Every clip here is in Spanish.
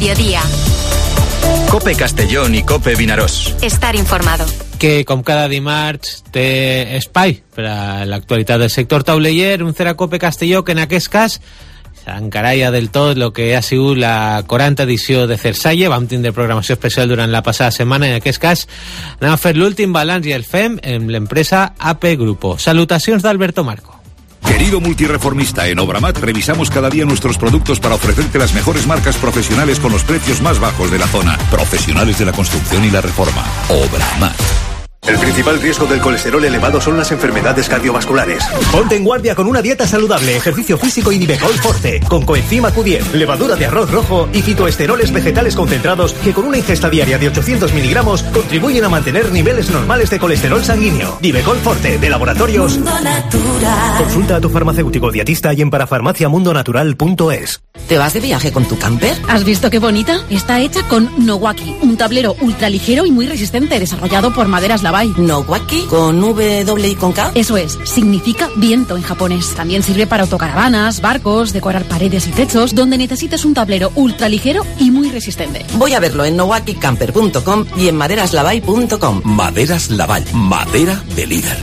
Mediodía. COPE Castellón i COPE Vinaròs. Estar informado. Que com cada dimarts té espai per a l'actualitat del sector tauleller, un serà COPE Castelló, que en aquest cas s'encaralla del tot el que ha sigut la 40 edició de Cersalle. Vam tindre programació especial durant la passada setmana. En aquest cas anem a fer l'últim balanç i el fem amb l'empresa AP Grupo. Salutacions d'Alberto Marco. Querido multireformista, en Obramat revisamos cada día nuestros productos para ofrecerte las mejores marcas profesionales con los precios más bajos de la zona. Profesionales de la construcción y la reforma. Obramat. El principal riesgo del colesterol elevado son las enfermedades cardiovasculares. Ponte en guardia con una dieta saludable, ejercicio físico y Nivecol Forte, con coenzima Q10, levadura de arroz rojo y fitoesteroles vegetales concentrados que con una ingesta diaria de 800 miligramos contribuyen a mantener niveles normales de colesterol sanguíneo. Nivecol Forte, de Laboratorios Mundo Natural. Consulta a tu farmacéutico dietista y en parafarmaciamundonatural.es. ¿Te vas de viaje con tu camper? ¿Has visto qué bonita? Está hecha con Nowaki, un tablero ultraligero y muy resistente, desarrollado por Maderas Laval. ¿Nowaki? ¿Con W y con K? Eso es, significa viento en japonés. También sirve para autocaravanas, barcos, decorar paredes y techos, donde necesites un tablero ultraligero y muy resistente. Voy a verlo en nowakicamper.com y en maderaslavall.com. Maderas Laval, madera de líder.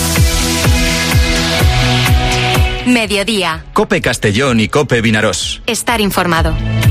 Mediodía. COPE Castellón y COPE Vinaròs. Estar informado.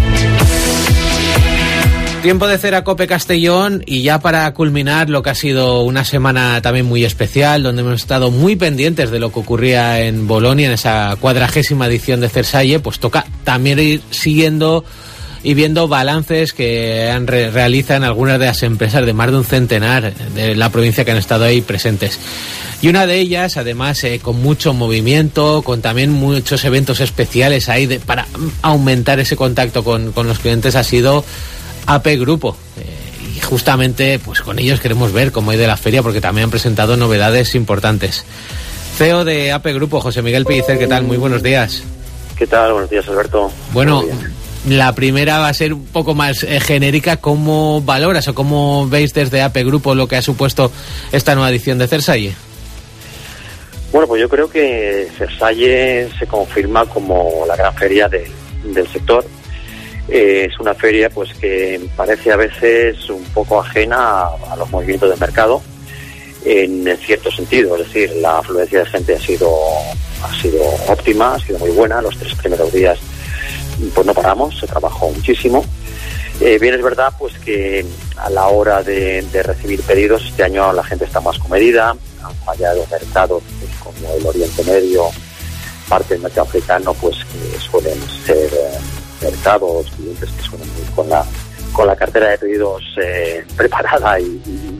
Tiempo de cera COPE Castellón, y ya para culminar lo que ha sido una semana también muy especial, donde hemos estado muy pendientes de lo que ocurría en Bolonia en esa 40ª edición de Cersalle, pues toca también ir siguiendo y viendo balances que realizan algunas de las empresas de más de un centenar de la provincia que han estado ahí presentes. Y una de ellas, además, con mucho movimiento, con también muchos eventos especiales ahí para aumentar ese contacto con los clientes, ha sido AP Grupo. Y justamente pues con ellos queremos ver cómo ha ido la feria, porque también han presentado novedades importantes. CEO de AP Grupo, José Miguel Pellicer, ¿qué tal? Muy buenos días. ¿Qué tal? Buenos días, Alberto. Bueno, la primera va a ser un poco más genérica. ¿Cómo valoras o cómo veis desde AP Grupo lo que ha supuesto esta nueva edición de Cersalle? Bueno, pues yo creo que Cersalle se confirma como la gran feria del sector. Es una feria pues que parece a veces un poco ajena a los movimientos del mercado en cierto sentido, es decir, la afluencia de gente ha sido óptima, ha sido muy buena. Los 3 primeros días pues no paramos, se trabajó muchísimo. Bien es verdad pues que a la hora de recibir pedidos este año la gente está más comedida, han fallado mercados pues, como el Oriente Medio, parte del mercado africano, pues que suelen ser mercados, clientes que suelen ir con la cartera de pedidos preparada y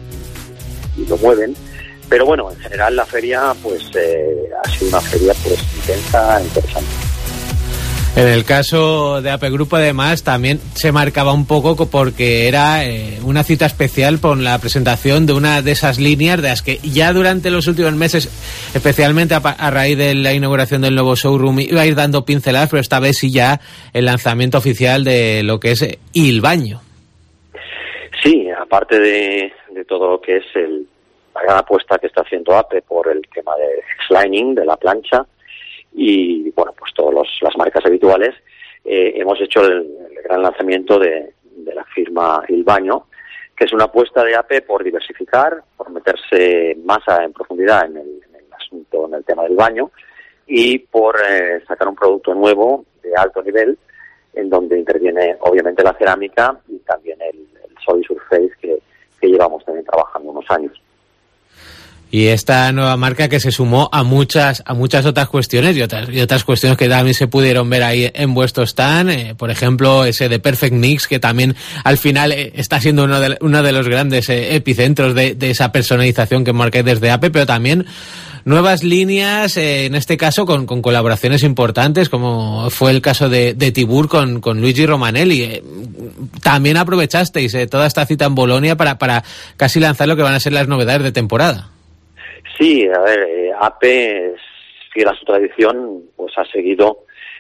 lo mueven. Pero bueno, en general la feria pues ha sido una feria pues intensa, interesante. En el caso de AP Grupo, además, también se marcaba un poco porque era una cita especial por la presentación de una de esas líneas de las que ya durante los últimos meses, especialmente a raíz de la inauguración del nuevo showroom, iba a ir dando pinceladas, pero esta vez sí ya el lanzamiento oficial de lo que es Il Baño. Sí, aparte de todo lo que es la gran apuesta que está haciendo AP por el tema de X-Lining, de la plancha, y bueno, pues todas las marcas habituales, hemos hecho el gran lanzamiento de la firma Il Baño, que es una apuesta de AP por diversificar, por meterse más en profundidad en el asunto, en el tema del baño, y por sacar un producto nuevo de alto nivel, en donde interviene obviamente la cerámica y también el Solid Surface que llevamos también trabajando unos años. Y esta nueva marca que se sumó a muchas otras cuestiones y otras cuestiones que también se pudieron ver ahí en vuestro stand, por ejemplo ese de Perfect Mix, que también al final está siendo uno de los grandes epicentros de esa personalización que marcáis desde AP, pero también nuevas líneas, en este caso con colaboraciones importantes, como fue el caso de Tibur con Luigi Romanelli. También aprovechasteis toda esta cita en Bolonia para casi lanzar lo que van a ser las novedades de temporada. Sí, a ver, AP, fiel a su tradición, pues ha seguido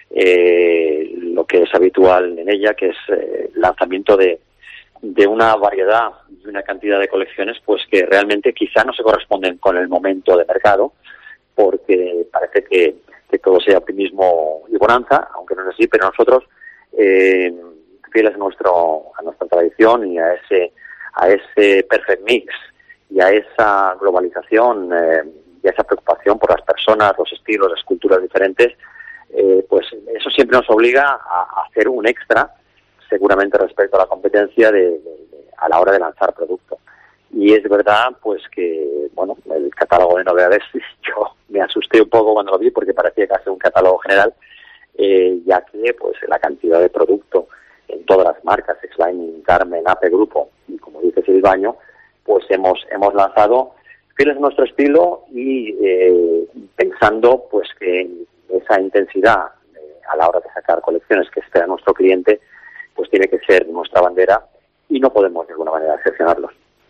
lo que es habitual en ella, que es el lanzamiento de una variedad y una cantidad de colecciones pues que realmente quizá no se corresponden con el momento de mercado, porque parece que todo sea optimismo y bonanza, aunque no es así, pero nosotros fieles a nuestra tradición y a ese perfect mix y a esa globalización y a esa preocupación por las personas, los estilos, las culturas diferentes, pues eso siempre nos obliga a hacer un extra, seguramente respecto a la competencia a la hora de lanzar producto. Y es verdad, pues que, bueno, el catálogo de novedades, yo me asusté un poco cuando lo vi porque parecía casi un catálogo general, ya que pues la cantidad de producto en todas las marcas, X-Line, Carmen, AP Grupo y como dice El Baño, pues hemos lanzado fieles a nuestro estilo y pensando pues que esa intensidad a la hora de sacar colecciones que espera nuestro cliente, pues tiene que ser nuestra bandera y no podemos de alguna manera decepcionarlos.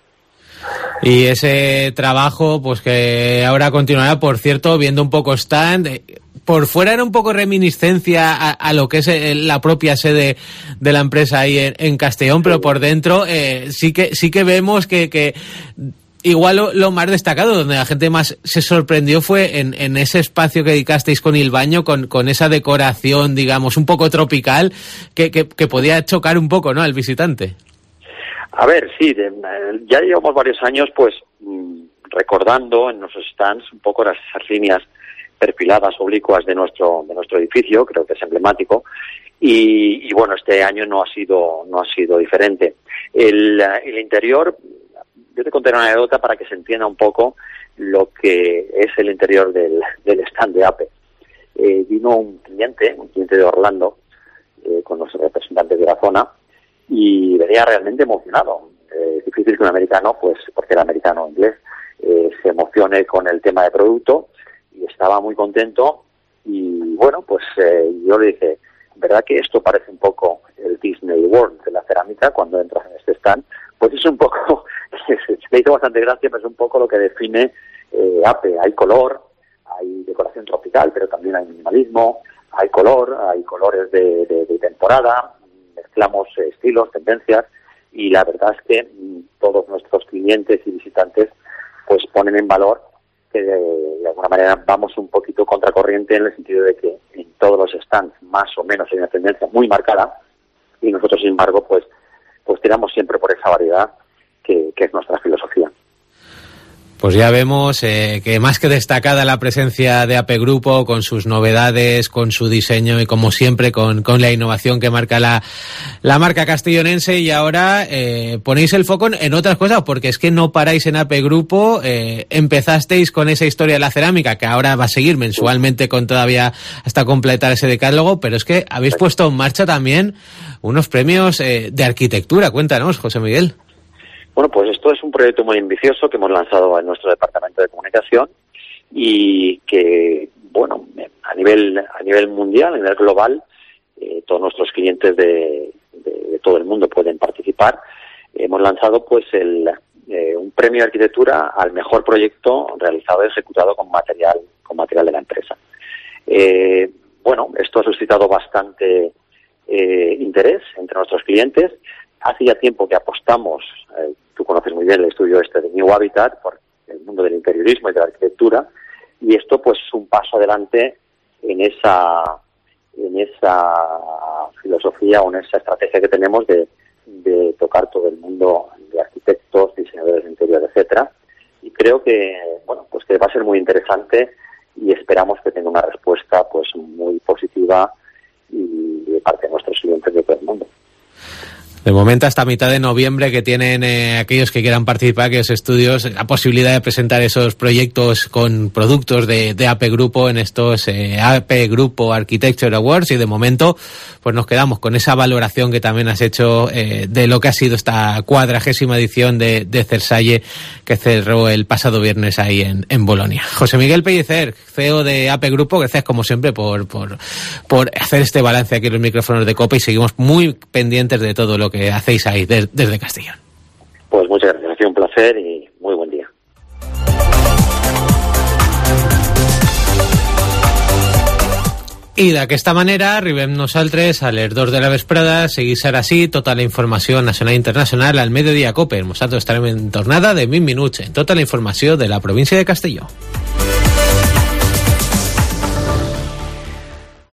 Y ese trabajo, pues que ahora continuará, por cierto, viendo un poco stand. Por fuera era un poco reminiscencia a lo que es la propia sede de la empresa ahí en Castellón, pero por dentro sí que vemos que igual lo más destacado, donde la gente más se sorprendió fue en ese espacio que dedicasteis con El Baño, con esa decoración, digamos, un poco tropical, que podía chocar un poco, ¿no?, al visitante. A ver, sí, ya llevamos varios años, pues, recordando en nuestros stands un poco esas líneas perfiladas, oblicuas de nuestro edificio, creo que es emblemático, y bueno, este año no ha sido diferente. El interior, yo te contaré una anécdota para que se entienda un poco lo que es el interior del stand de APE. Vino un cliente de Orlando, con los representantes de la zona, y venía realmente emocionado. Es difícil que un americano, pues, porque era americano inglés, se emocione con el tema de producto, y estaba muy contento. Y bueno, pues yo le dije, ¿verdad que esto parece un poco el Disney World de la cerámica cuando entras en este stand? Pues es un poco, me hizo bastante gracia, pero es un poco lo que define APE. Hay color, hay decoración tropical, pero también hay minimalismo, hay color, hay colores de temporada, mezclamos estilos, tendencias, y la verdad es que todos nuestros clientes y visitantes pues ponen en valor que de alguna manera vamos un poquito contracorriente en el sentido de que en todos los stands más o menos hay una tendencia muy marcada y nosotros, sin embargo, pues tiramos siempre por esa variedad que es nuestra filosofía. Pues ya vemos que más que destacada la presencia de AP Grupo, con sus novedades, con su diseño y como siempre con la innovación que marca la marca castellonense. Y ahora ponéis el foco en otras cosas, porque es que no paráis en AP Grupo. Empezasteis con esa historia de la cerámica, que ahora va a seguir mensualmente con todavía hasta completar ese decálogo, pero es que habéis puesto en marcha también unos premios de arquitectura. Cuéntanos, José Miguel. Bueno, pues esto es un proyecto muy ambicioso que hemos lanzado en nuestro departamento de comunicación y que, bueno, a nivel mundial, a nivel global, todos nuestros clientes de todo el mundo pueden participar. Hemos lanzado pues un premio de arquitectura al mejor proyecto realizado y ejecutado con material de la empresa. Bueno, esto ha suscitado bastante interés entre nuestros clientes. Hace ya tiempo que apostamos, tú conoces muy bien el estudio de New Habitat, por el mundo del interiorismo y de la arquitectura, y esto pues es un paso adelante en esa filosofía o en esa estrategia que tenemos de tocar todo el mundo de arquitectos, diseñadores de interior, etcétera. Y creo que, bueno, pues que va a ser muy interesante y esperamos que tenga una respuesta pues muy positiva y de parte de nuestros clientes de todo el mundo. De momento, hasta mitad de noviembre, que tienen aquellos que quieran participar, aquellos estudios, la posibilidad de presentar esos proyectos con productos de AP Grupo en estos AP Grupo Architecture Awards. Y de momento, pues nos quedamos con esa valoración que también has hecho de lo que ha sido esta 40ª edición de Cersalle, que cerró el pasado viernes ahí en Bolonia. José Miguel Pellicer, CEO de AP Grupo, gracias como siempre por hacer este balance aquí en los micrófonos de COPE, y seguimos muy pendientes de todo lo que hacéis ahí desde Castellón. Pues muchas gracias, ha sido un placer y muy buen día. I d'aquesta manera arribem nosaltres a les 2 de la vesprada. Seguís ara sí tota la informació nacional i internacional al Mediodía Cope. Nosaltres estarem en tornada de 20 minuts en tota la informació de la província de Castelló.